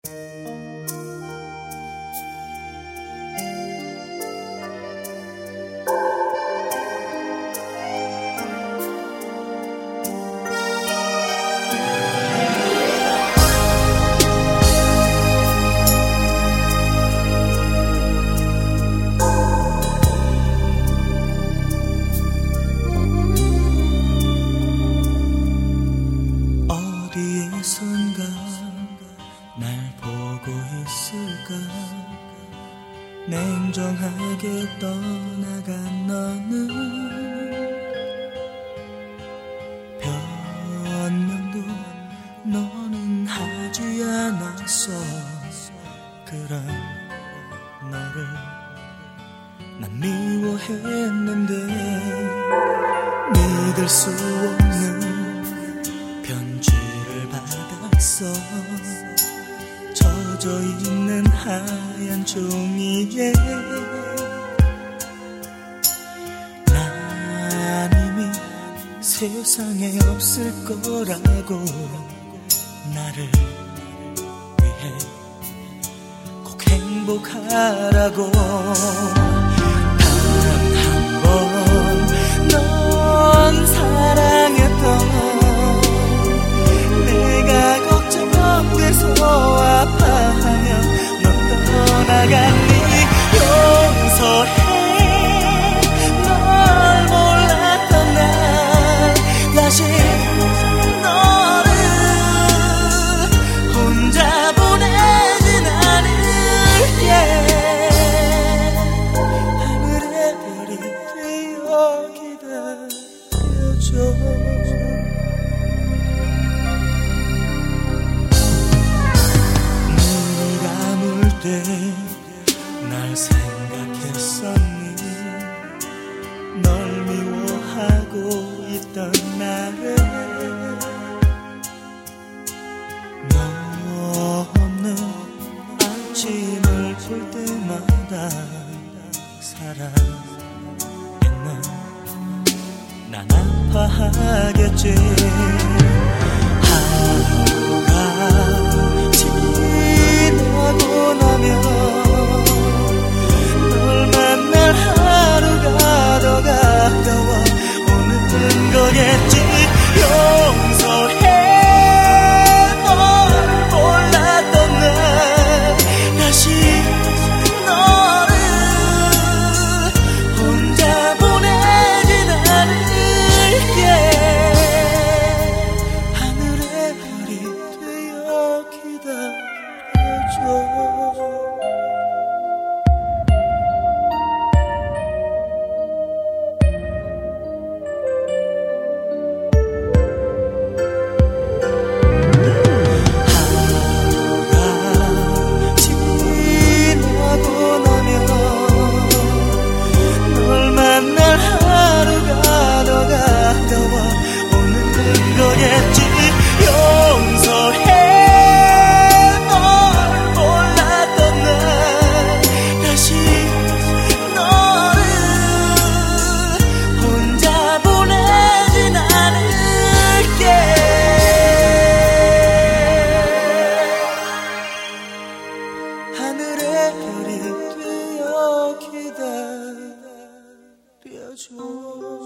어디에선가 날 보고 있을까. 냉정하게 떠나간 너는 변명도 너는 하지 않았어. 그런 너를 난 미워했는데 믿을 수 없는 편지를 받았어. 젖어 있는 하얀 종이에 난 이미 세상에 없을 거라고, 나를 위해 꼭 행복하라고. 단 한 번 넌 사랑했던 내가 걱정돼서 아파하며 넌 떠나갔니. 용서해. 널 몰랐던 날 다시 너를 혼자 보내진 않을게. 하늘의 별이 되어 기다려줘. 날 생각했었니. 널 미워하고 있던 나를 너 없는 아침을 볼 때마다 사랑했나. 난 아파하겠지. 하루가 지나고 나면 널 만날 하루가 더 가까워 오는 거겠지. 용서해. 널 몰랐던 날 다시 너를 혼자 보내진 않을게. 하늘의 별이 되어 기다려줘. 하늘의 별이 되어 기다려줘.